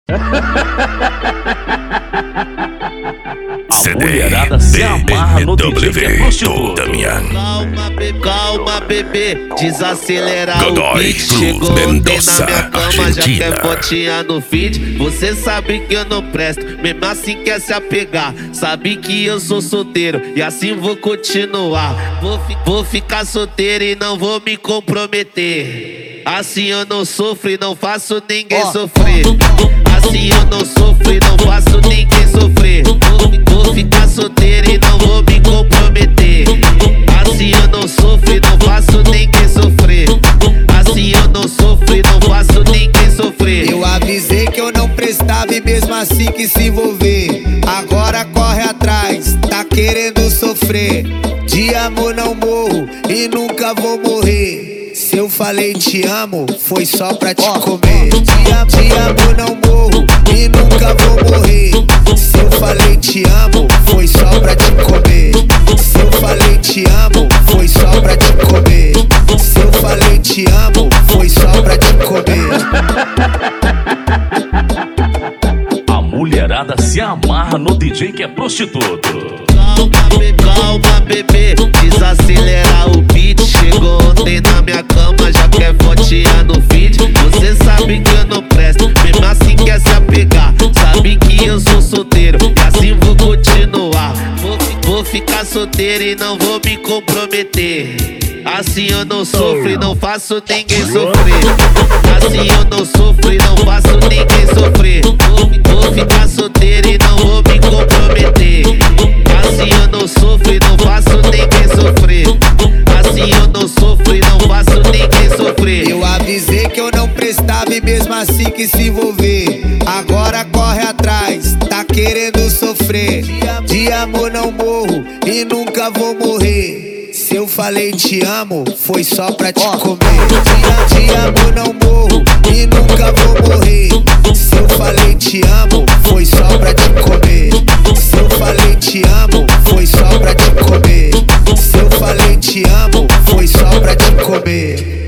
A mulherada se amarra no DJ que é prostituta. Calma, bebê, desacelera Godoy o beat. Chegou Mendoza, ontem na minha cama, Argentina. já quer fotinha no feed. Você sabe que eu não presto, mesmo assim quer se apegar. Sabe que eu sou solteiro e assim vou continuar. Vou ficar solteiro e não vou me comprometer. Assim eu não sofro e não faço ninguém sofrer. Assim eu não sofro e não faço ninguém sofrer. Vou ficar solteiro e não vou me comprometer. Assim eu não sofro e não faço ninguém sofrer. Assim eu não sofro e não faço ninguém sofrer. Eu avisei que eu não prestava e mesmo assim que se envolver. Agora corre atrás, tá querendo sofrer. De amor não morro e nunca vou morrer. Se eu falei te amo, foi só pra te comer. De amor não morro e nunca vou morrer. Se eu falei te amo, foi só pra te comer. Se eu falei te amo, foi só pra te comer. Se eu falei te amo, foi só pra te comer. A mulherada se amarra no DJ que é prostituto. Calma, bebê, desacelera o beat. Chegou ontem na minha cama, já quer fotinha no feed. Você sabe que eu não presto, mesmo assim quer se apegar. Sabe que eu sou solteiro e assim vou continuar. Vou ficar solteiro e não vou me comprometer. Assim eu não sofro e não faço ninguém sofrer. Assim eu não sofro e não faço ninguém sofrer. Vou ficar solteiro e não vou me comprometer. Assim eu não sofro e não faço ninguém sofrer. Assim eu não sofro e não faço ninguém sofrer. Eu avisei que eu não prestava e mesmo assim que se envolver. Agora corre atrás, tá querendo sofrer. De amor não morro e nunca vou morrer. Se eu falei te amo, foi só pra te comer. De amor não morro e nunca vou morrer. Se eu falei te amo, foi só pra te comer. Se eu falei te amo, foi só pra te comer. Se eu falei te amo, foi só pra te comer.